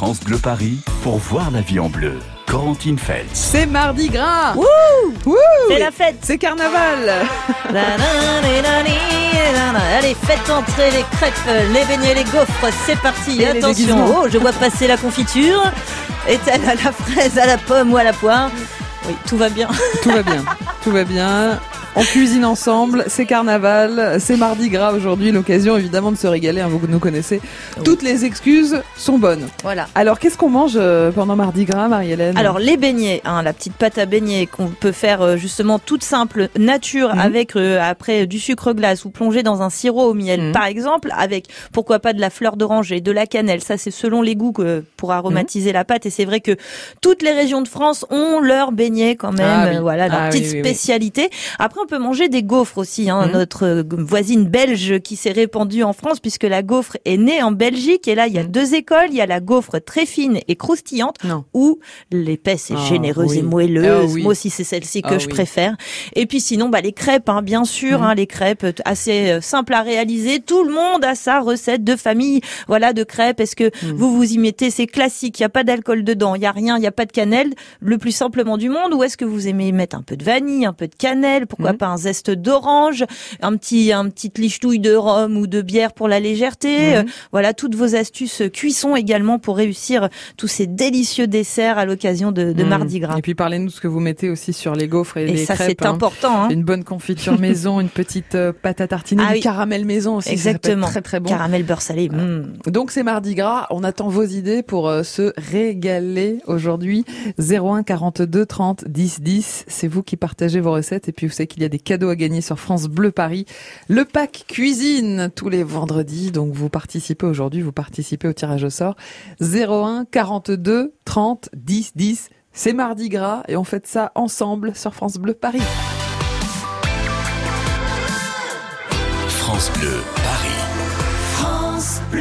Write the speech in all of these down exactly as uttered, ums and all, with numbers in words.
France Bleu Paris pour voir la vie en bleu. Corentine Feltz. C'est mardi gras. Wouh Wouh. C'est la fête. C'est carnaval. Allez, faites entrer les crêpes, les beignets, les gaufres, c'est parti. Et attention, oh, je vois passer la confiture. Est-elle à la fraise, à la pomme ou à la poire? Oui, tout va bien. Tout va bien, tout va bien. On cuisine ensemble, c'est carnaval, c'est mardi gras aujourd'hui, l'occasion évidemment de se régaler, hein, vous nous connaissez. Oui. Toutes les excuses sont bonnes. Voilà. Alors qu'est-ce qu'on mange pendant mardi gras, Marie-Hélène? Alors les beignets, hein, la petite pâte à beignets qu'on peut faire justement toute simple, nature, mmh. avec euh, après du sucre glace ou plongé dans un sirop au miel, mmh. par exemple, avec pourquoi pas de la fleur d'oranger, de la cannelle. Ça c'est selon les goûts que, pour aromatiser mmh. la pâte. Et c'est vrai que toutes les régions de France ont leurs beignets quand même, ah, oui. euh, voilà, leur ah, petite oui, oui, spécialité. Oui. Après on peut manger des gaufres aussi, hein, mmh. notre voisine belge qui s'est répandue en France puisque la gaufre est née en Belgique et là il y a mmh. deux écoles, il y a la gaufre très fine et croustillante non. ou l'épaisse et oh, généreuse oui. et moelleuse. Oh, oui. Moi aussi c'est celle-ci que oh, je oui. préfère. Et puis sinon bah les crêpes, hein, bien sûr, mmh. hein, les crêpes assez euh, simples à réaliser. Tout le monde a sa recette de famille, voilà, de crêpes. Est-ce que mmh. vous vous y mettez? C'est classique, il y a pas d'alcool dedans, il y a rien, il y a pas de cannelle, le plus simplement du monde. Ou est-ce que vous aimez mettre un peu de vanille, un peu de cannelle, pourquoi mmh. pas un zeste d'orange, un petit un petite lichetouille de rhum ou de bière pour la légèreté. Mmh. Euh, voilà toutes vos astuces cuisson également pour réussir tous ces délicieux desserts à l'occasion de, de mmh. Mardi Gras. Et puis parlez-nous de ce que vous mettez aussi sur les gaufres et, et les ça, crêpes. C'est hein. important. Hein. Une bonne confiture maison, une petite euh, pâte à tartiner, ah, du oui. caramel maison aussi. Exactement. Ça peut être très très bon. Caramel beurre salé. Mmh. Donc c'est Mardi Gras. On attend vos idées pour euh, se régaler aujourd'hui. zéro un quarante-deux trente dix dix. C'est vous qui partagez vos recettes et puis vous savez qu'il y a des cadeaux à gagner sur France Bleu Paris. Le pack cuisine tous les vendredis. Donc vous participez aujourd'hui, vous participez au tirage au sort. zéro un quarante-deux trente dix dix. C'est Mardi Gras et on fête ça ensemble sur France Bleu Paris. France Bleu Paris. France Bleu.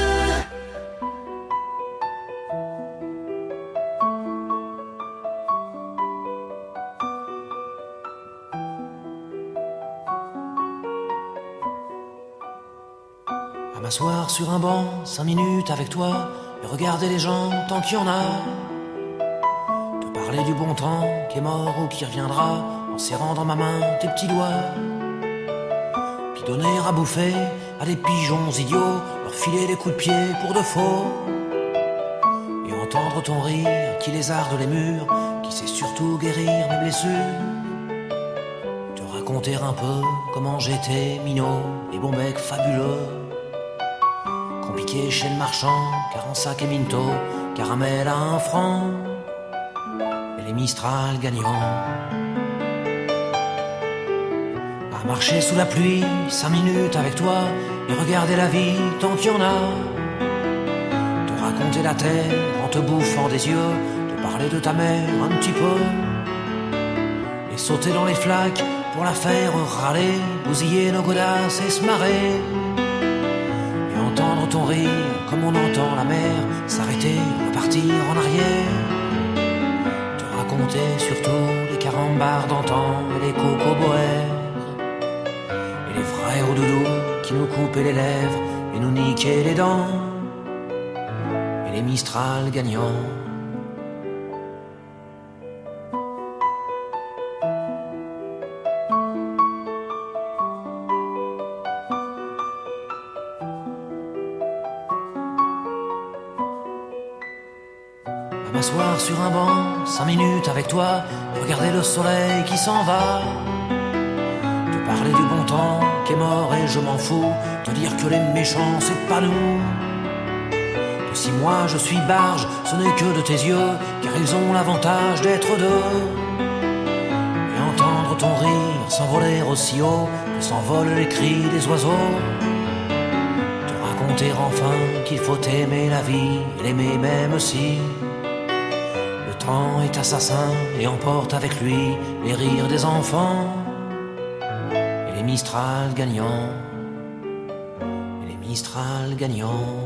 À m'asseoir sur un banc, cinq minutes avec toi, et regarder les gens tant qu'il y en a. Te parler du bon temps qui est mort ou qui reviendra, en serrant dans ma main tes petits doigts. Puis donner à bouffer à des pigeons idiots, leur filer des coups de pied pour de faux. Et entendre ton rire qui lézarde les murs, qui sait surtout guérir mes blessures. Te raconter un peu comment j'étais minot, les bons becs fabuleux. Compliqué chez le marchand, car en sac et minto, caramel à un franc, et les Mistral gagnants. À marcher sous la pluie, cinq minutes avec toi, et regarder la vie tant qu'il y en a. Te raconter la terre en te bouffant des yeux, te parler de ta mère un petit peu, et sauter dans les flaques pour la faire râler, bousiller nos godasses et se marrer. Entendre ton rire comme on entend la mer s'arrêter, repartir en arrière. Te raconter surtout les carambars d'antan et les cocoboères. Et les frères au doudou qui nous coupaient les lèvres et nous niquaient les dents. Et les Mistral gagnants. M'asseoir sur un banc, cinq minutes avec toi, regarder le soleil qui s'en va. Te parler du bon temps qui est mort et je m'en fous, te dire que les méchants c'est pas nous. Que si moi je suis barge, ce n'est que de tes yeux, car ils ont l'avantage d'être deux. Et entendre ton rire s'envoler aussi haut que s'envolent les cris des oiseaux. Te raconter enfin qu'il faut aimer la vie et l'aimer même si le temps est assassin et emporte avec lui les rires des enfants. Et les Mistral gagnants. Et les Mistral gagnants.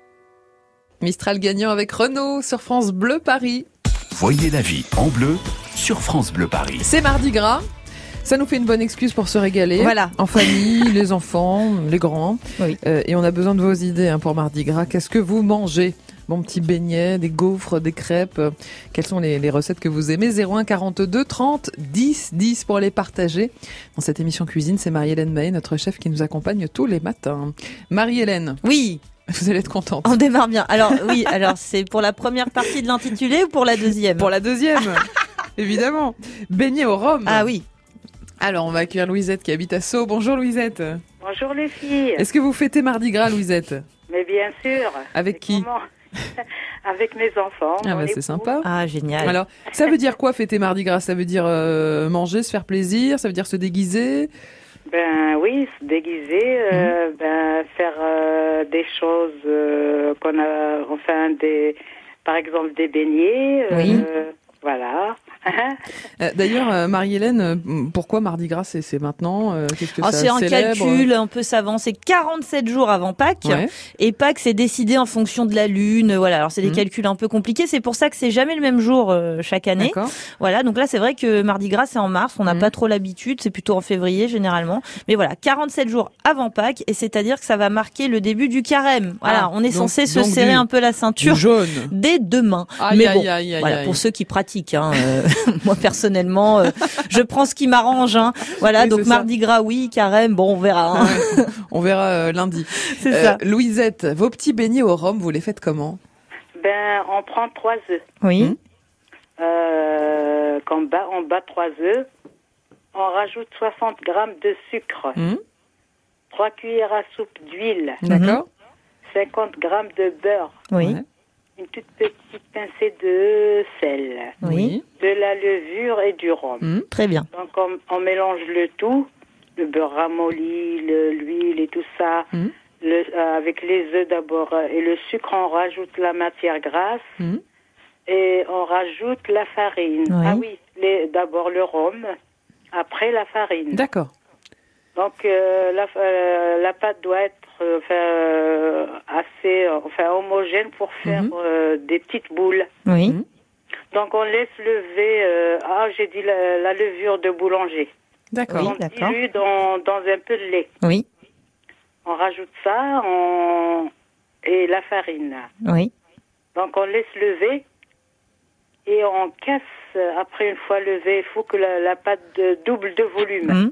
Mistral gagnant avec Renaud sur France Bleu Paris. Voyez la vie en bleu sur France Bleu Paris. C'est Mardi Gras. Ça nous fait une bonne excuse pour se régaler. Voilà. En famille, les enfants, les grands. Oui. Euh, et on a besoin de vos idées hein, pour Mardi Gras. Qu'est-ce que vous mangez ? Bon petit beignet, des gaufres, des crêpes. Euh, quelles sont les, les recettes que vous aimez ? zéro un quarante-deux trente dix dix pour les partager. Dans cette émission cuisine, c'est Marie-Hélène Mahé, notre chef qui nous accompagne tous les matins. Marie-Hélène, Oui, vous allez être contente. on démarre bien. Alors oui, alors c'est pour la première partie de l'intitulé ou pour la deuxième ? Pour la deuxième, évidemment. Beignet au rhum. Ah oui. Alors, on va accueillir Louisette qui habite à Sceaux. Bonjour Louisette. Bonjour les filles. Est-ce que vous fêtez Mardi Gras, Louisette ? Mais bien sûr. Avec Et qui ? comment Avec mes enfants. Ah mon bah c'est époux. sympa. Ah génial. Alors, ça veut dire quoi fêter Mardi Gras ? Ça veut dire euh, manger, se faire plaisir, ça veut dire se déguiser ? Ben oui, se déguiser, euh, Mhm. ben faire euh, des choses euh, qu'on a, enfin des, par exemple des beignets. euh, Oui. Voilà. Euh, D'ailleurs, euh, Marie-Hélène, euh, pourquoi Mardi Gras c'est, c'est maintenant euh, Qu'est-ce que Oh, ça c'est un célèbre ? calcul un peu savant, c'est quarante-sept jours avant Pâques. Ouais. Et Pâques, c'est décidé en fonction de la lune. Voilà, alors c'est des Mhm. calculs un peu compliqués. C'est pour ça que c'est jamais le même jour euh, chaque année. D'accord. Voilà, donc là, c'est vrai que Mardi Gras, c'est en mars. On n'a Mhm. pas trop l'habitude. C'est plutôt en février, généralement. Mais voilà, quarante-sept jours avant Pâques. Et c'est-à-dire que ça va marquer le début du carême. Voilà, Ah, on est donc- censé se donc serrer du- un peu la Du ceinture jaune. dès demain. Aïe, Mais aïe, bon, aïe, aïe, voilà, aïe. pour ceux qui pratiquent. Hein, euh, moi, personnellement, euh, je prends ce qui m'arrange. Hein. Voilà, Oui, donc c'est ça. Mardi Gras, oui, carême, bon, on verra. Hein. Ouais, on verra euh, lundi. C'est Euh, ça. Louisette, vos petits beignets au rhum, vous les faites comment ? Ben on prend trois œufs. Oui. Mhm. Euh, qu'on bat, on bat trois œufs. On rajoute soixante grammes de sucre, Hum, trois cuillères à soupe d'huile, D'accord. cinquante grammes de beurre, Oui. Ouais. une toute petite pincée de sel, Oui. de la levure et du rhum. Hum, Très bien. Donc on, on mélange le tout, le beurre ramolli, le- l'huile et tout ça, Mhm. le, euh, avec les œufs d'abord euh, et le sucre, on rajoute la matière grasse hum. et on rajoute la farine. Oui. Ah oui, les- d'abord le rhum, après la farine. D'accord. Donc euh, la, euh, la pâte doit être euh, enfin, euh, assez euh, enfin homogène pour faire Mhm. euh, des petites boules. Oui. Mhm. Donc on laisse lever, euh, ah j'ai dit la, la levure de boulanger. D'accord. Oui. On d'accord. dilue dans, dans un peu de lait. Oui. On rajoute ça on... et la farine. Oui. Donc on laisse lever et on casse après une fois levé. Il faut que la, la pâte de- double de volume. Mhm.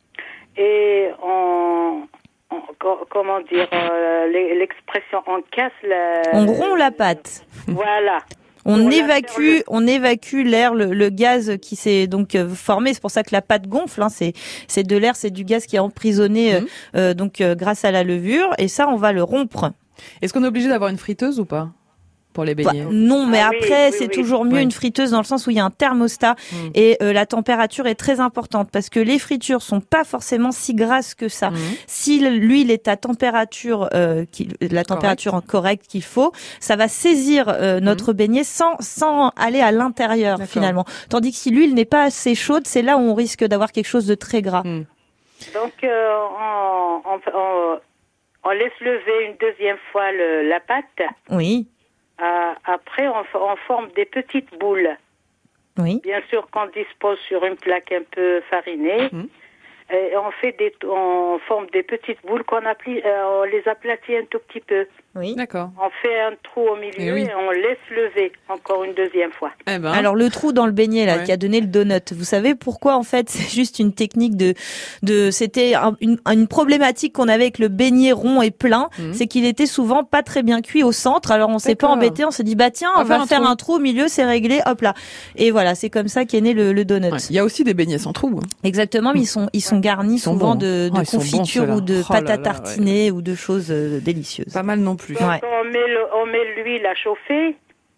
Et on, on- co- comment dire euh, l'e- l'expression on casse la. On rompt la pâte. Voilà. On Pour la évacue, faire le- on évacue l'air, le, le gaz qui s'est donc euh, formé. C'est pour ça que la pâte gonfle. Hein. C'est, c'est de l'air, c'est du gaz qui est emprisonné euh, Mhm. euh, donc euh, grâce à la levure. Et ça, on va le rompre. Est-ce qu'on est obligé d'avoir une friteuse ou pas pour les Bah, beignets ? non, mais Ah oui, après, oui, c'est oui. toujours mieux Oui. une friteuse dans le sens où il y a un thermostat Mm. et euh, la température est très importante parce que les fritures sont pas forcément si grasses que ça. Hum. Si l'huile est à température, euh, qui, la température en correcte qu'il faut, ça va saisir euh, notre beignet sans sans aller à l'intérieur D'accord. finalement. Tandis que si l'huile n'est pas assez chaude, c'est là où on risque d'avoir quelque chose de très gras. Hum. Donc euh, on, on, on, on laisse lever une deuxième fois le, la pâte. Oui, Euh, après on, f- on forme des petites boules. oui, Bien sûr qu'on dispose sur une plaque un peu farinée. Mhm. Et on fait des, on forme des petites boules qu'on appli, euh, on les aplatit un tout petit peu. oui. D'accord. On fait un trou au milieu Eh oui. et on laisse lever encore une deuxième fois. Eh ben. Alors le trou dans le beignet là Ouais. qui a donné le donut, vous savez pourquoi en fait c'est juste une technique de de c'était un- une, une problématique qu'on avait avec le beignet rond et plein, Mhm. c'est qu'il était souvent pas très bien cuit au centre. Alors on s'est pas D'accord. embêté, on s'est dit bah tiens On on va va faire faire un un trou au milieu, c'est réglé, hop là. Et voilà, c'est comme ça qu'est né le, le donut. Ouais. Il y a aussi des beignets sans trou. hein. Exactement, mais ils sont ils sont garnis Ils sont souvent bons. de, de Oh, ils sont bons, confiture ceux-là. ou de Oh là pâte à là, tartiner ou de choses euh, délicieuses. Pas mal non plus. Donc Ouais. on met le, on met l'huile à chauffer.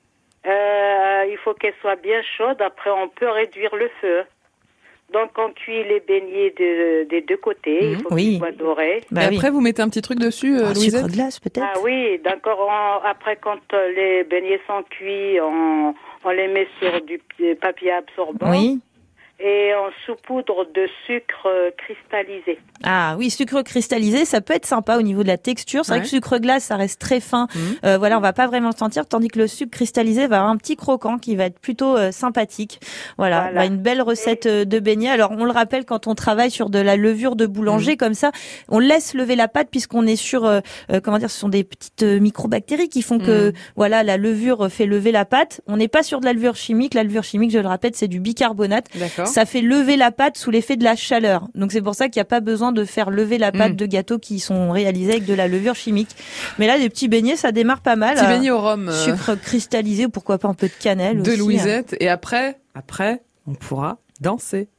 Euh, il faut qu'elle soit bien chaude. Après, on peut réduire le feu. Donc on cuit les beignets de, des deux côtés. Mhm. Il faut Oui. qu'ils soient dorés. Bah Et oui. après, vous mettez un petit truc dessus, euh, Ah, Louisette sucre glace peut-être. Ah oui, d'accord. on- Après, quand euh, les beignets sont cuits, on, on les met sur du p- papier absorbant. Oui. et on saupoudre de sucre euh, cristallisé. Ah oui, sucre cristallisé, ça peut être sympa au niveau de la texture. C'est Ouais. vrai que le sucre glace, ça reste très fin. Mmh. Euh, voilà, on va pas vraiment le sentir, tandis que le sucre cristallisé va avoir un petit croquant qui va être plutôt euh, sympathique. Voilà, Voilà. Bah, une belle recette euh, de beignet. Alors on le rappelle, quand on travaille sur de la levure de boulanger comme ça, on laisse lever la pâte puisqu'on est sur, euh, euh, comment dire, ce sont des petites euh, microbactéries qui font que Mmh. voilà, la levure fait lever la pâte. On n'est pas sur de la levure chimique. La levure chimique, je le répète, c'est du bicarbonate. D'accord. Ça fait lever la pâte sous l'effet de la chaleur. Donc c'est pour ça qu'il n'y a pas besoin de faire lever la pâte Mm. de gâteaux qui sont réalisés avec de la levure chimique. Mais là, des petits beignets, ça démarre pas mal. Petit Euh, beignet au rhum euh, Sucre cristallisé ou pourquoi pas un peu de cannelle de aussi. Louisette. Et après, après, on pourra danser.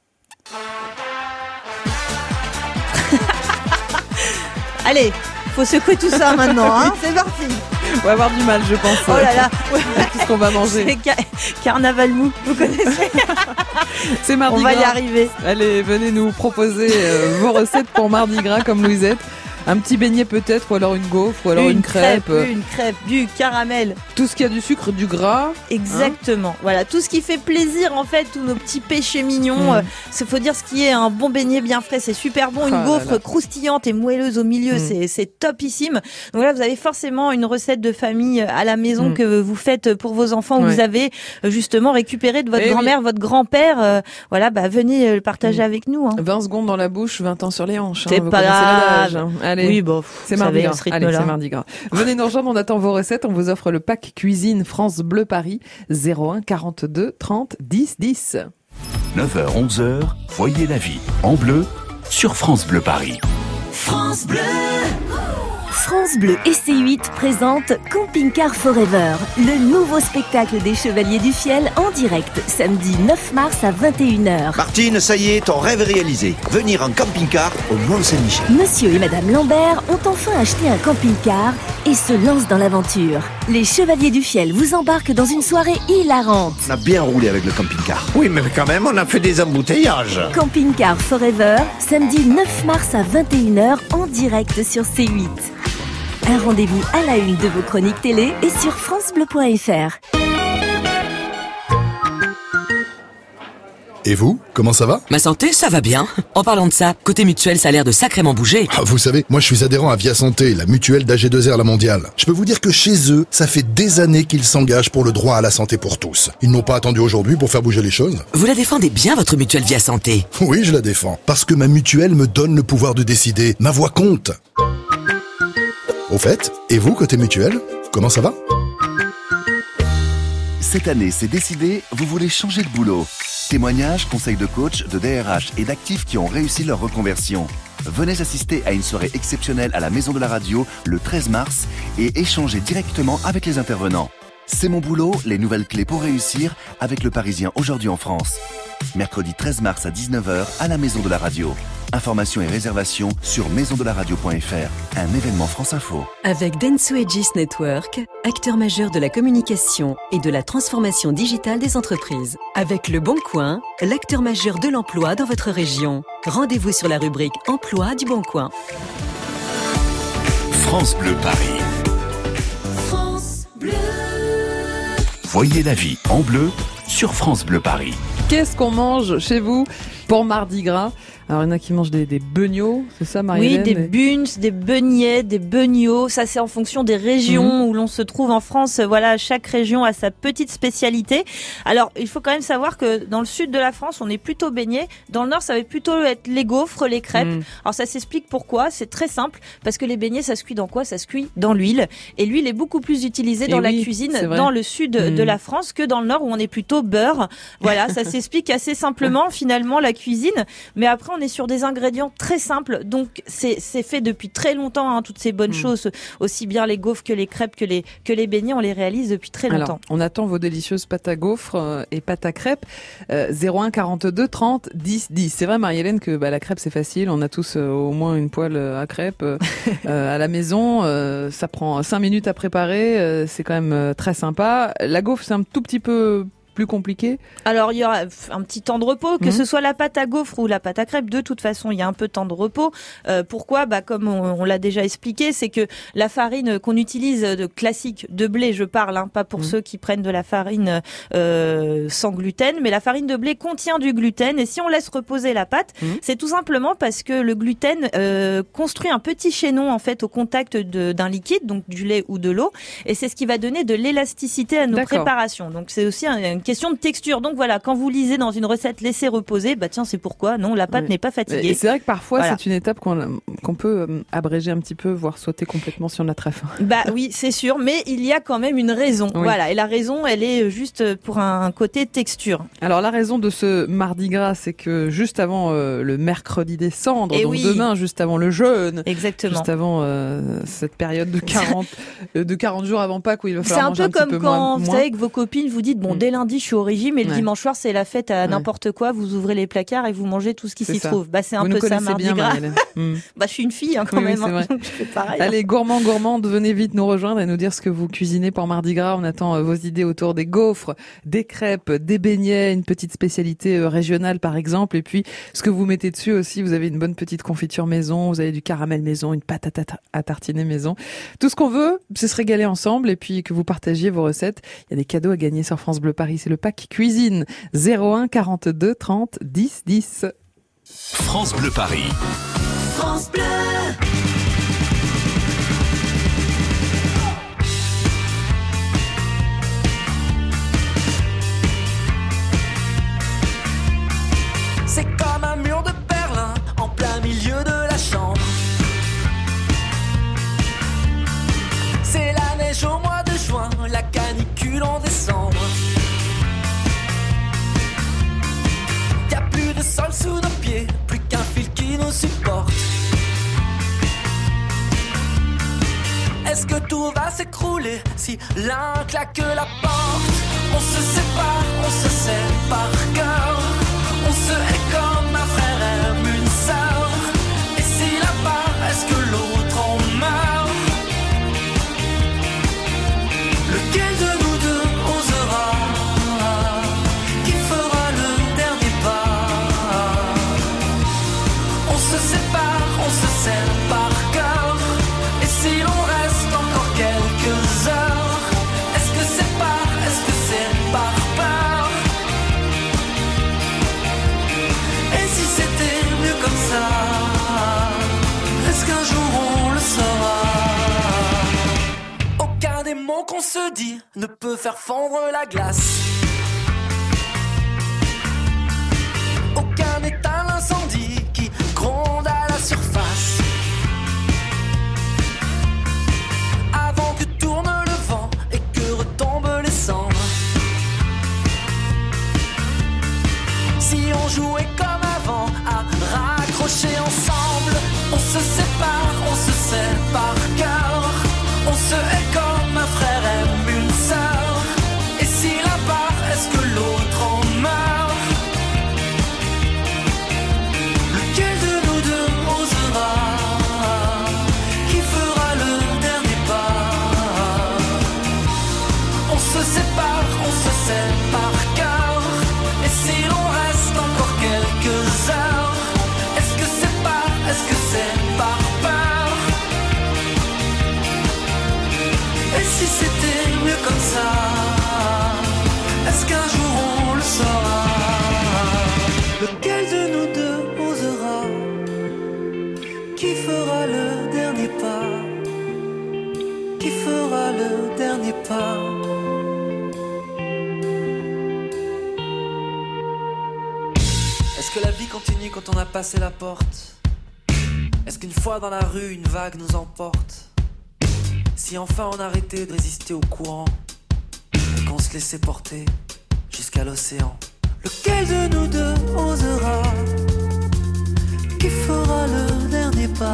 Allez, faut secouer tout ça maintenant. Hein. C'est parti. On va avoir du mal, je pense. Oh là là. Qu'est-ce qu'on va manger? C'est ca- Carnaval mou, vous connaissez. C'est Mardi On va y Gras. arriver. Allez, venez nous proposer euh, vos recettes pour Mardi Gras comme Louisette. Un petit beignet peut-être, ou alors une gaufre, ou alors une, crêpe. euh, Une crêpe, du caramel. Tout ce qui a du sucre, du gras. Exactement. Voilà, tout ce qui fait plaisir en fait, tous nos petits péchés mignons. Mm. Euh, c'est faut dire ce qui est un bon beignet bien frais, c'est super bon. Une Ah là gaufre là. croustillante et moelleuse au milieu, Mm. c'est c'est topissime. Donc là, vous avez forcément une recette de famille à la maison Mm. que vous faites pour vos enfants. Où Ouais. Vous avez euh, justement récupéré de votre Eh grand-mère, votre grand-père. euh, voilà, bah venez euh, le partager Mm. avec nous. Hein. vingt secondes dans la bouche, vingt ans sur les hanches. hein. C'est Vous pas connaissez grave. l'adage, hein. Allez. Oui, bon, C'est vous Mardi savez, à Gras. ce Allez, rythme-là. c'est Mardi Gras. Venez nous rejoindre, on attend vos recettes. On vous offre le pack cuisine France Bleu Paris zéro un quarante-deux trente dix dix. neuf heures onze heures, voyez la vie en bleu sur France Bleu Paris. France Bleu. France Bleu et C huit présentent Camping Car Forever, le nouveau spectacle des Chevaliers du Fiel en direct, samedi neuf mars à vingt et une heures. Martine, ça y est, ton rêve est réalisé. Venir en camping-car au Mont-Saint-Michel. Monsieur et Madame Lambert ont enfin acheté un camping-car et se lancent dans l'aventure. Les Chevaliers du Fiel vous embarquent dans une soirée hilarante. On a bien roulé avec le camping-car. Oui, mais quand même, on a fait des embouteillages. Camping Car Forever, samedi neuf mars à vingt et une heures en direct sur C huit. Un rendez-vous à la une de vos chroniques télé et sur francebleu point f r. Et vous, comment ça va? Ma santé, ça va bien. En parlant de ça, côté mutuelle, ça a l'air de sacrément bouger. Ah, vous savez, moi je suis adhérent à Via Santé, la mutuelle d'A G deux R La Mondiale. Je peux vous dire que chez eux, ça fait des années qu'ils s'engagent pour le droit à la santé pour tous. Ils n'ont pas attendu aujourd'hui pour faire bouger les choses. Vous la défendez bien, votre mutuelle Via Santé? Oui, je la défends. Parce que ma mutuelle me donne le pouvoir de décider. Ma voix compte. Au fait, et vous, côté mutuelle, comment ça va? Cette année, c'est décidé, vous voulez changer de boulot. Témoignages, conseils de coach, de D R H et d'actifs qui ont réussi leur reconversion. Venez assister à une soirée exceptionnelle à la Maison de la Radio le treize mars et échanger directement avec les intervenants. C'est mon boulot, les nouvelles clés pour réussir avec le Parisien aujourd'hui en France. Mercredi treize mars à dix-neuf heures à la Maison de la Radio. Informations et réservations sur maison de la radio point f r. Un événement France Info. Avec Dentsu Aegis Network, acteur majeur de la communication et de la transformation digitale des entreprises. Avec Le Bon Coin, l'acteur majeur de l'emploi dans votre région. Rendez-vous sur la rubrique Emploi du Bon Coin. France Bleu Paris. France Bleu. Voyez la vie en bleu sur France Bleu Paris. Qu'est-ce qu'on mange chez vous pour Mardi Gras? Alors, il y en a qui mangent des, des beignets, c'est ça, Marie-Hélène? Oui, des buns, des beignets, des beignets. Ça, c'est en fonction des régions mmh. où l'on se trouve en France. Voilà, chaque région a sa petite spécialité. Alors, il faut quand même savoir que dans le sud de la France, on est plutôt beignets. Dans le nord, ça va plutôt être les gaufres, les crêpes. Mmh. Alors, ça s'explique pourquoi. C'est très simple. Parce que les beignets, ça se cuit dans quoi? Ça se cuit dans l'huile. Et l'huile est beaucoup plus utilisée dans Et la oui, cuisine dans le sud mmh. de la France que dans le nord où on est plutôt beurre. Voilà, ça s'explique assez simplement, finalement, la cuisine. Mais après, on est sur des ingrédients très simples, donc c'est c'est fait depuis très longtemps, hein, toutes ces bonnes mmh. choses, aussi bien les gaufres que les crêpes que les que les beignets, on les réalise depuis très longtemps. Alors, on attend vos délicieuses pâtes à gaufres euh, et pâtes à crêpes euh, zéro un quarante-deux trente dix dix. C'est vrai, Marie-Hélène, que bah, la crêpe c'est facile, on a tous euh, au moins une poêle à crêpes euh, euh, à la maison, euh, ça prend cinq minutes à préparer, euh, c'est quand même euh, très sympa. La gaufre c'est un tout petit peu plus compliqué? Alors il y aura un petit temps de repos, que mmh. ce soit la pâte à gaufre ou la pâte à crêpes, de toute façon il y a un peu de temps de repos. Euh, pourquoi? Bah comme on, on l'a déjà expliqué, c'est que la farine qu'on utilise de classique de blé, je parle, hein, pas pour mmh. ceux qui prennent de la farine euh, sans gluten, mais la farine de blé contient du gluten et si on laisse reposer la pâte, mmh. c'est tout simplement parce que le gluten euh, construit un petit chaînon en fait au contact de, d'un liquide, donc du lait ou de l'eau, et c'est ce qui va donner de l'élasticité à nos D'accord. préparations. Donc c'est aussi un, une question de texture. Donc voilà, quand vous lisez dans une recette laissez reposer, bah tiens c'est pourquoi non, la pâte oui. n'est pas fatiguée. Et c'est vrai que parfois voilà. c'est une étape qu'on, qu'on peut abréger un petit peu, voire sauter complètement si on a très faim. Bah oui, c'est sûr, mais il y a quand même une raison. Oui. Voilà, et la raison, elle est juste pour un côté texture. Alors la raison de ce Mardi Gras, c'est que juste avant euh, le mercredi des cendres, et donc oui. demain, juste avant le jeûne, exactement, juste avant euh, cette période de quarante de quarante jours avant Pâques où il va falloir manger un petit peu moins. C'est un peu comme quand vous savez que vos copines vous dites bon mmh. dès lundi je suis au régime et le ouais. dimanche soir c'est la fête à ouais. n'importe quoi, vous ouvrez les placards et vous mangez tout ce qui c'est s'y ça. trouve. Bah c'est un vous peu ça Mardi bien, Gras. mmh. Bah je suis une fille hein, quand oui, même, oui, hein, donc je fais pareil. Allez gourmands gourmandes, venez vite nous rejoindre et nous dire ce que vous cuisinez pour Mardi Gras. On attend euh, vos idées autour des gaufres, des crêpes, des beignets, une petite spécialité euh, régionale par exemple, et puis ce que vous mettez dessus aussi. Vous avez une bonne petite confiture maison, vous avez du caramel maison, une pâte à, ta- à tartiner maison. Tout ce qu'on veut, c'est se régaler ensemble et puis que vous partagiez vos recettes. Il y a des cadeaux à gagner sur France Bleu Paris. C'est le pack cuisine zéro un quarante-deux trente dix dix. France Bleu Paris. France Bleu. C'est comme un mur de Berlin en plein milieu de la chambre. C'est la neige au mois de juin, la canicule en décembre. Y'a plus de sol sous nos pieds, plus qu'un fil qui nous supporte. Est-ce que tout va s'écrouler si l'un claque la porte? On se sépare, on se sait par cœur. On se hait comme un frère aime une sœur. Et si la part, est-ce que l'autre en meurt? Lequel de nous deux osera? Qui fera le dernier pas? On se sépare, on se sait par cœur. Et si l'on reste encore quelques heures, est-ce que c'est par, est-ce que c'est par peur? Et si c'était mieux comme ça, est-ce qu'un jour on le saura? Aucun des mots qu'on se dit ne peut faire fondre la glace. Aucun n'éteint l'incendie qui gronde à la surface. Avant que tourne le vent et que retombent les cendres. Si on jouait comme avant à raccrocher ensemble, on se sépare, on se sait par cœur. On se hait comme un frère aime une sœur. Et si l'un part, est-ce que l'autre en meurt? Lequel de nous deux osera? Qui fera le dernier pas? On se sépare, on se sait par cœur. Et si l'on reste encore quelques heures, est-ce que c'est par, est-ce que c'est par peur? Et si c'était mieux comme ça, est-ce qu'un jour on le saura? Lequel de nous deux osera? Qui fera le dernier pas? Qui fera le dernier pas? Est-ce que la vie continue quand on a passé la porte? Est-ce qu'une fois dans la rue, une vague nous emporte? Si enfin on arrêtait de résister au courant et qu'on se laissait porter jusqu'à l'océan, lequel de nous deux osera? Qui fera le dernier pas?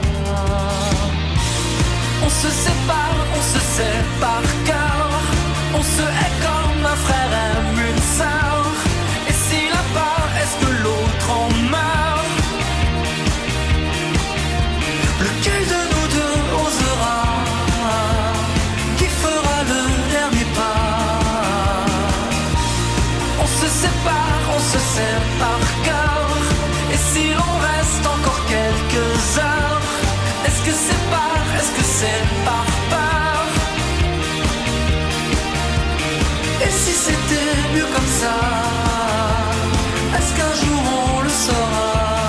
On se sépare, on se sait par cœur. On se hait comme un frère aime une sœur. Et si l'un part, est-ce que l'autre en meurt? Lequel de nous deux osera? Qui fera le dernier pas? par cœur. Et si l'on reste encore quelques heures, est-ce que c'est par, est-ce que c'est par peur? Et si c'était mieux comme ça, est-ce qu'un jour on le saura?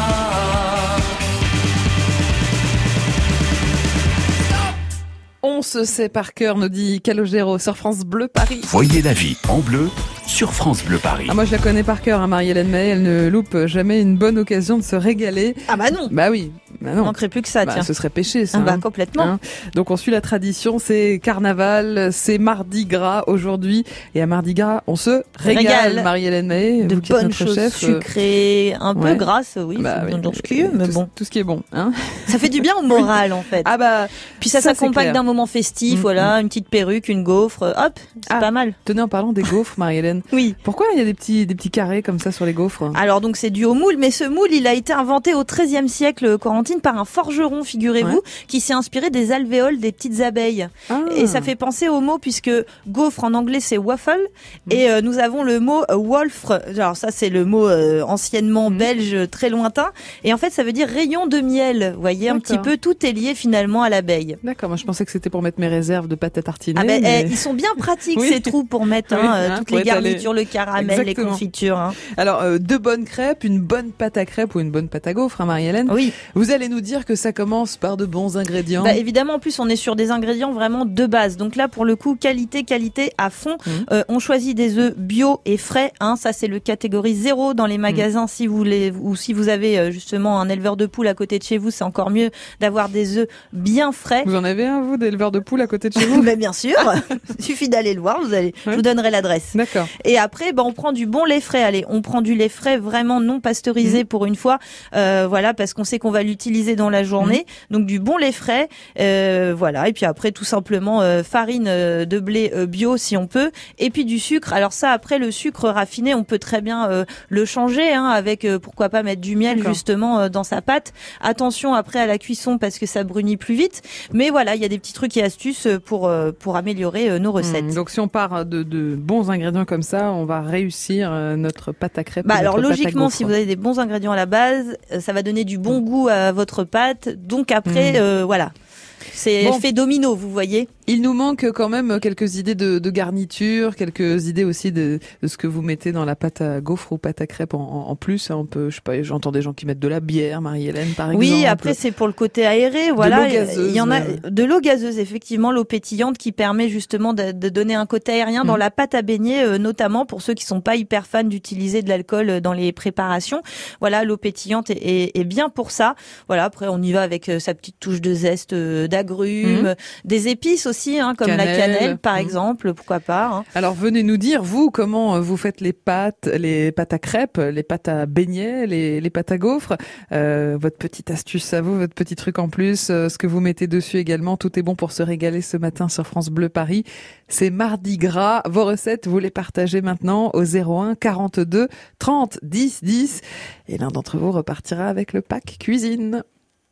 On se sait par cœur, nous dit Calogero sur France Bleu Paris. Voyez la vie en bleu sur France Bleu Paris. Ah, moi je la connais par cœur, hein, Marie-Hélène May, elle ne loupe jamais une bonne occasion de se régaler. Ah bah non. Bah oui. Bah non. Manquerait plus que ça, bah, tiens. Ce serait péché, ça. Ah bah hein. complètement. Hein. Donc on suit la tradition, c'est carnaval, c'est Mardi Gras aujourd'hui. Et à Mardi Gras, on se régale, Régale. Marie-Hélène May. De vous qui êtes bonnes notre choses chef, sucrées, un peu ouais. grasses, oui, Bah, c'est oui. dans ce qu'il y a, mais tout, bon. Tout ce qui est bon, hein. Ça fait du bien au moral, en fait. Ah bah, puis ça, ça, c'est s'accompagne clair. d'un moment festif, Mmh, voilà, mmh. une petite perruque, une gaufre, hop, c'est Ah. pas mal. Tenez, en parlant des gaufres, Marie-Hélène. Oui. Pourquoi il y a des petits, des petits carrés comme ça sur les gaufres? Alors donc c'est dû au moule, mais ce moule, il a été inventé au treizième siècle, Corentine, par un forgeron, figurez-vous, Ouais. qui s'est inspiré des alvéoles des petites abeilles. Ah. Et ça fait penser au mot, puisque gaufre en anglais c'est waffle, et euh, nous avons le mot euh, wolfre, alors ça c'est le mot euh, anciennement Mmh. belge très lointain, et en fait ça veut dire rayon de miel, vous voyez, un D'accord. petit peu, tout est lié finalement à l'abeille. D'accord, moi je pensais que c'était pour mettre mes réserves de pâte à tartiner. Ah ben, mais... eh, ils sont bien pratiques Oui. ces trous pour mettre Oui, hein, euh, hein, toutes pour les étaler. garnitures, le caramel, Exactement. les confitures. Hein. Alors, euh, deux bonnes crêpes, une bonne pâte à crêpes ou une bonne pâte à gaufres, hein, Marie-Hélène. Oui. Vous allez nous dire que ça commence par de bons ingrédients. Bah, évidemment, en plus, on est sur des ingrédients vraiment de base. Donc là, pour le coup, qualité, qualité à fond. Mmh. Euh, on choisit des œufs bio et frais. Hein, ça, c'est le catégorie zéro dans les magasins. Mmh. Si vous voulez, ou si vous avez euh, justement un éleveur de poules à côté de chez vous, c'est encore mieux d'avoir des œufs bien frais. Vous en avez un, vous, d'éleveur de poules à côté de chez vous? Mais bien sûr. Il suffit d'aller le voir. Vous allez, ouais. Je vous donnerai l'adresse. D'accord. Et après, bah, on prend du bon lait frais. Allez, on prend du lait frais vraiment non pasteurisé mmh. pour une fois. Euh, voilà, parce qu'on sait qu'on va l'utiliser dans la journée. Mmh. Donc du bon lait frais. Euh, voilà. Et puis après, tout simplement euh, farine euh, de blé euh, bio si on peut. Et puis du sucre. Alors ça, après le sucre raffiné, on peut très bien euh, le changer hein, avec euh, pourquoi pas mettre du miel D'accord. justement euh, dans sa pâte. Attention après à la cuisson parce que ça brunit plus vite. Mais voilà, il y a des petits trucs et astuces pour euh, pour améliorer euh, nos recettes. Mmh. Donc si on part de, de bons ingrédients comme ça, on va réussir euh, notre pâte à crêpes. Bah alors logiquement, si vous avez des bons ingrédients à la base, ça va donner du bon mmh. goût à votre pâte. Donc après, mmh. euh, voilà. C'est bon. Effet domino, vous voyez. Il nous manque quand même quelques idées de, de garniture, quelques idées aussi de, de ce que vous mettez dans la pâte à gaufre ou pâte à crêpes en, en plus. On peut, je sais pas, j'entends des gens qui mettent de la bière, Marie-Hélène, par exemple. Oui, après c'est pour le côté aéré, voilà. De l'eau gazeuse. Il y en a de l'eau gazeuse, effectivement, l'eau pétillante qui permet justement de, de donner un côté aérien mmh. dans la pâte à beignet, euh, notamment pour ceux qui sont pas hyper fans d'utiliser de l'alcool dans les préparations. Voilà, l'eau pétillante est, est, est bien pour ça. Voilà, après on y va avec euh, sa petite touche de zeste, euh, d'agrumes, mmh. des épices aussi, hein, comme cannelle. La cannelle par mmh. exemple, pourquoi pas. Hein. Alors venez nous dire, vous, comment vous faites les pâtes, les pâtes à crêpes, les pâtes à beignets, les, les pâtes à gaufres, euh, votre petite astuce à vous, votre petit truc en plus, euh, ce que vous mettez dessus également, tout est bon pour se régaler ce matin sur France Bleu Paris. C'est Mardi Gras, vos recettes, vous les partagez maintenant au zéro un quarante-deux trente dix dix et l'un d'entre vous repartira avec le pack cuisine.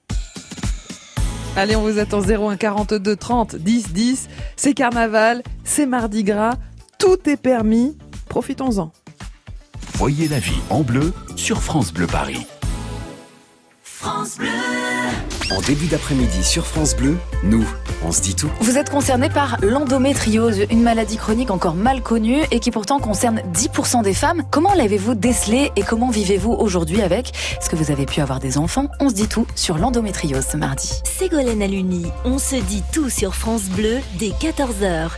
Allez, on vous attend zéro un quarante-deux trente dix dix. C'est carnaval, c'est Mardi Gras, tout est permis. Profitons-en. Voyez la vie en bleu sur France Bleu Paris. France Bleu. En début d'après-midi sur France Bleu, nous, on se dit tout. Vous êtes concerné par l'endométriose, une maladie chronique encore mal connue et qui pourtant concerne dix pour cent des femmes. Comment l'avez-vous décelé et comment vivez-vous aujourd'hui avec ? Est-ce que vous avez pu avoir des enfants ? On se dit tout sur l'endométriose ce mardi. Ségolène Aluni, on se dit tout sur France Bleu dès quatorze heures.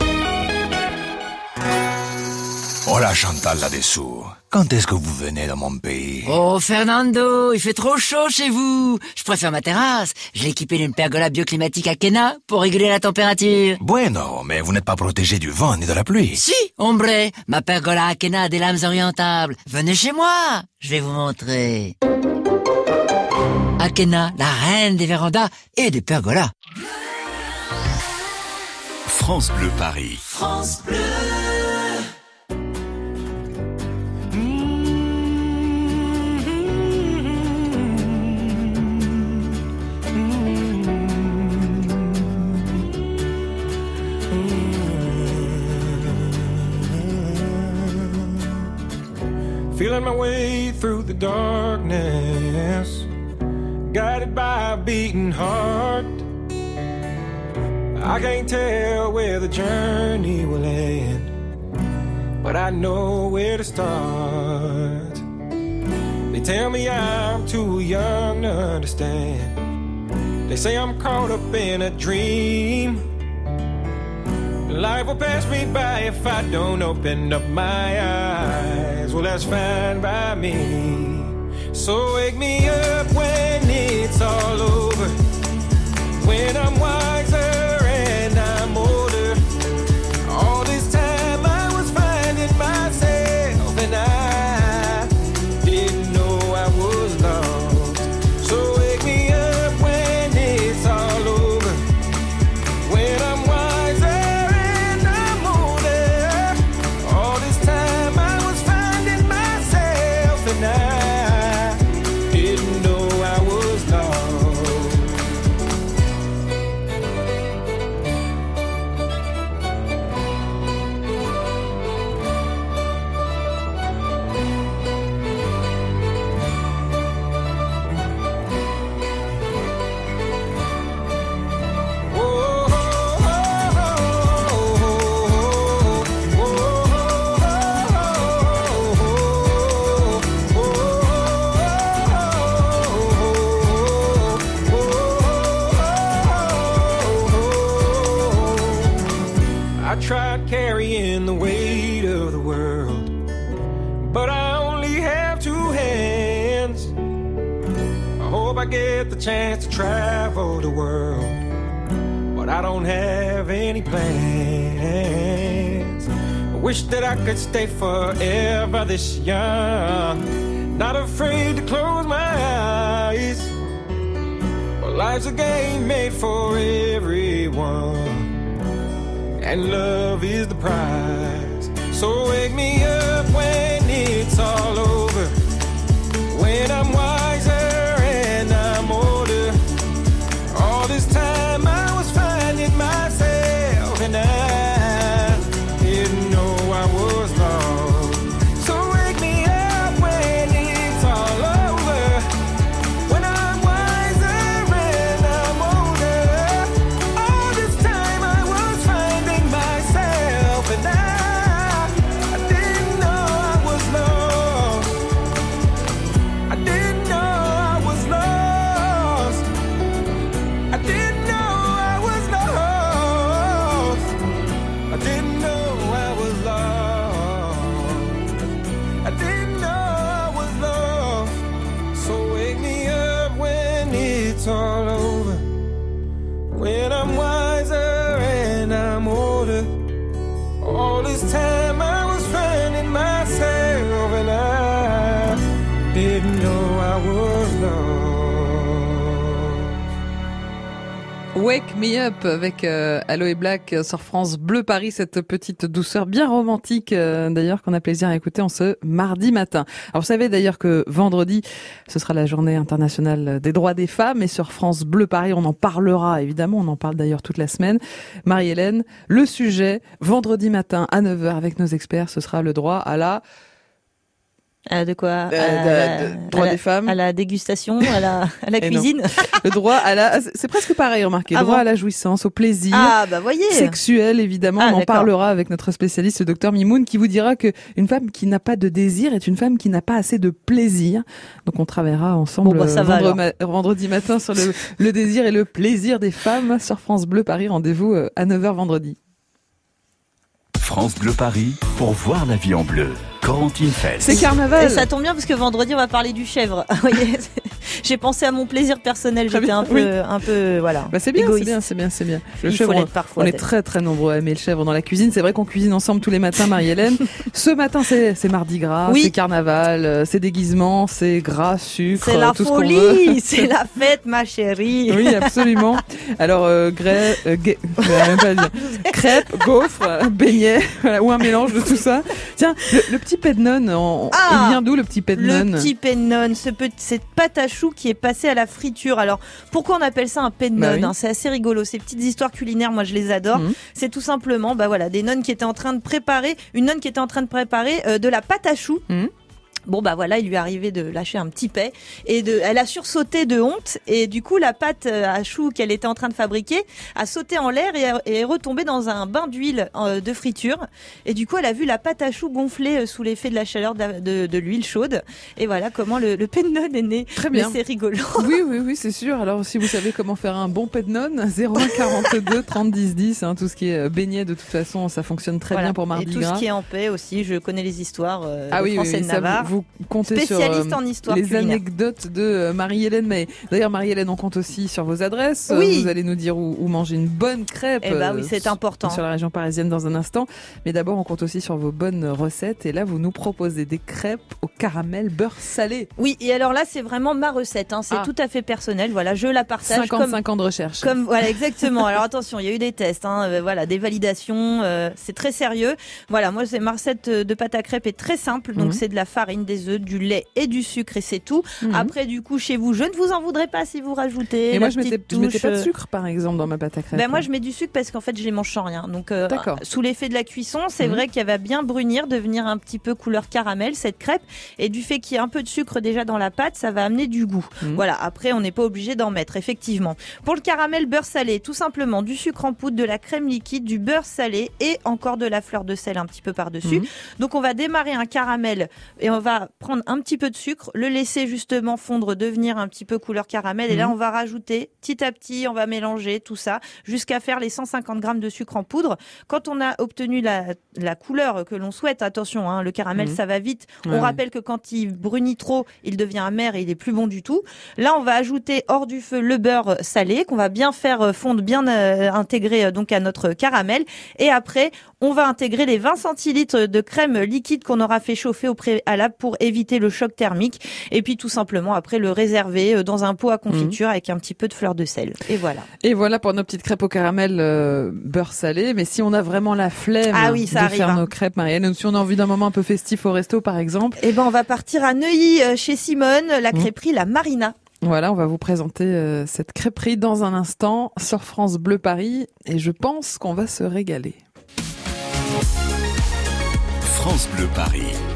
Hola Chantal là-dessous. Quand est-ce que vous venez dans mon pays ? Oh Fernando, il fait trop chaud chez vous. Je préfère ma terrasse. Je l'ai équipée d'une pergola bioclimatique à Kena pour réguler la température. Bueno, mais vous n'êtes pas protégé du vent ni de la pluie. Si, hombre, ma pergola à Kena a des lames orientables. Venez chez moi, je vais vous montrer. Akena, la reine des vérandas et des pergolas. France Bleu Paris. France Bleu. Feeling find my way through the darkness, guided by a beating heart. I can't tell where the journey will end, but I know where to start. They tell me I'm too young to understand. They say I'm caught up in a dream. Life will pass me by if I don't open up my eyes. Well, that's fine by me. So wake me up when it's all over, when I'm wiser and I'm older. All this time I was finding myself and I didn't know I was lost. So wake me up when it's all over, when I'm wiser and I'm older. All this time I was finding myself and I didn't know I was lost. I tried carrying the weight of the world, but I only have two hands. I hope I get the chance to travel the world, but I don't have any plans. I wish that I could stay forever this young, not afraid to close my eyes. Well, life's a game made for everyone, and love is the prize. So wake me up when it's all over, when I'm wiser and I'm older. All this time I was finding myself and I didn't know I was lost. So wake me up when it's all over, when I'm wiser and I'm older. All this time I was finding myself and I, I didn't know I was lost. I didn't know I was lost. I didn't know I was lost. I didn't know I was lost. I didn't know I was lost. So wake me up when it's all over, when I'm wiser and I'm older. All this time I was finding myself and I didn't know I was lost. Wake Me Up avec euh, Aloe Black sur France Bleu Paris, cette petite douceur bien romantique euh, d'ailleurs qu'on a plaisir à écouter en ce mardi matin. Alors vous savez d'ailleurs que vendredi ce sera la journée internationale des droits des femmes et sur France Bleu Paris on en parlera évidemment, on en parle d'ailleurs toute la semaine. Marie-Hélène, le sujet vendredi matin à neuf heures avec nos experts, ce sera le droit à la... Euh, de quoi Euh, à, de- la- de- droit à la- des femmes. À la dégustation, à la, à la Et non. cuisine. Le droit à la... C'est presque pareil, remarquez. Ah droit bon à la jouissance, au plaisir. Ah, bah voyez. Sexuel, évidemment. Ah, on en d'accord. parlera avec notre spécialiste, le docteur Mimoun, qui vous dira que une femme qui n'a pas de désir est une femme qui n'a pas assez de plaisir. Donc on travaillera ensemble Bon, bah, ça euh, va, vendre- alors. ma- vendredi matin sur le, le désir et le plaisir des femmes sur France Bleu Paris. Rendez-vous euh, à neuf heures vendredi. France Bleu Paris pour voir la vie en bleu. Corentine Fels. C'est carnaval. Et ça tombe bien parce que vendredi on va parler du chèvre. Vous voyez, j'ai pensé à mon plaisir personnel. Très J'étais bien, un peu, oui. un peu, voilà. Bah c'est bien, c'est égoïste. bien, c'est bien, c'est bien. Le Il faut chèvre, l'être on- parfois, on est d'ailleurs. très très nombreux à aimer le chèvre dans la cuisine. C'est vrai qu'on cuisine ensemble tous les matins, Marie-Hélène. Ce matin, c'est c'est mardi gras, Oui. c'est carnaval, euh, c'est déguisement, c'est gras, sucre, C'est la tout ce qu'on veut. folie, c'est la fête, ma chérie. Oui, absolument. Alors, euh, grès, euh, gai- je vais même pas le dire. Crêpes, gaufres, euh, beignets, voilà, ou un mélange de tout ça. Tiens, le, le petit pennon, on- Ah, il vient d'où le petit pennon? Le petit pennon, ce petit, cette pâte à choux qui est passée à la friture. Alors, pourquoi on appelle ça un pennon Bah oui. hein, c'est assez rigolo. Ces petites histoires culinaires, moi, je les adore. Mhm. C'est tout simplement, bah voilà, des nonnes qui étaient en train de préparer, une nonne qui était en train de préparer euh, de la pâte à choux. Mhm. Bon bah voilà, il lui est arrivé de lâcher un petit paix et de, elle a sursauté de honte et du coup la pâte à choux qu'elle était en train de fabriquer a sauté en l'air et est retombée dans un bain d'huile de friture et du coup elle a vu la pâte à choux gonfler sous l'effet de la chaleur de, de, de l'huile chaude et voilà comment le, le pennon est né. Très bien. Mais c'est rigolo. Oui oui oui c'est sûr. Alors si vous savez comment faire un bon pennon, zéro un quarante-deux trente dix dix, hein, tout ce qui est beignet de toute façon ça fonctionne très voilà. bien pour Mardi Gras. Et tout ce qui est en paix aussi, je connais les histoires euh, ah de oui, Français oui, de Navarre. Vous comptez spécialiste sur euh, en histoire les culinaire. Anecdotes de Marie-Hélène May. D'ailleurs, Marie-Hélène, on compte aussi sur vos adresses. Oui. Vous allez nous dire où, où manger une bonne crêpe. Eh ben oui, c'est important. Sur la région parisienne dans un instant. Mais d'abord, on compte aussi sur vos bonnes recettes. Et là, vous nous proposez des crêpes au caramel beurre salé. Oui, et alors là, c'est vraiment ma recette. Hein. C'est ah. tout à fait personnel. Voilà, je la partage. cinquante-cinq comme, ans de recherche. Comme voilà, exactement. Alors attention, il y a eu des tests, hein, euh, voilà, des validations. Euh, c'est très sérieux. Voilà, moi, c'est ma recette de pâte à crêpes est très simple. Donc, mmh. c'est de la farine, des œufs, du lait et du sucre et c'est tout. Mmh. Après, du coup, chez vous, je ne vous en voudrais pas si vous rajoutez. Et moi, je mettais, touche. je mettais pas de sucre, par exemple, dans ma pâte à crêpes. Ben moi, je mets du sucre parce qu'en fait, je les mange sans rien. Donc, euh, sous l'effet de la cuisson, c'est mmh. vrai qu'elle va bien brunir, devenir un petit peu couleur caramel cette crêpe. Et du fait qu'il y a un peu de sucre déjà dans la pâte, ça va amener du goût. Mmh. Voilà. Après, on n'est pas obligé d'en mettre, effectivement. Pour le caramel beurre salé, tout simplement du sucre en poudre, de la crème liquide, du beurre salé et encore de la fleur de sel un petit peu par-dessus. Mmh. Donc, on va démarrer un caramel et on va prendre un petit peu de sucre, le laisser justement fondre, devenir un petit peu couleur caramel. Mmh. Et là, on va rajouter petit à petit, on va mélanger tout ça jusqu'à faire les cent cinquante grammes de sucre en poudre. Quand on a obtenu la, la couleur que l'on souhaite, attention, hein, le caramel, mmh. ça va vite. Ouais. On rappelle que quand il brunit trop, il devient amer et il est plus bon du tout. Là, on va ajouter hors du feu le beurre salé qu'on va bien faire fondre, bien euh, intégrer euh, donc à notre caramel. Et après, on va intégrer les vingt centilitres de crème liquide qu'on aura fait chauffer au préalable pour éviter le choc thermique. Et puis tout simplement après le réserver dans un pot à confiture mmh. avec un petit peu de fleur de sel. Et voilà. Et voilà pour nos petites crêpes au caramel euh, beurre salé. Mais si on a vraiment la flemme ah oui, ça de arrive, faire hein. nos crêpes, Marianne, si on a envie d'un moment un peu festif au resto par exemple, eh ben on va partir à Neuilly chez Simone, la crêperie mmh. La Marina. Voilà, on va vous présenter euh, cette crêperie dans un instant sur France Bleu Paris et je pense qu'on va se régaler. France Bleu Paris.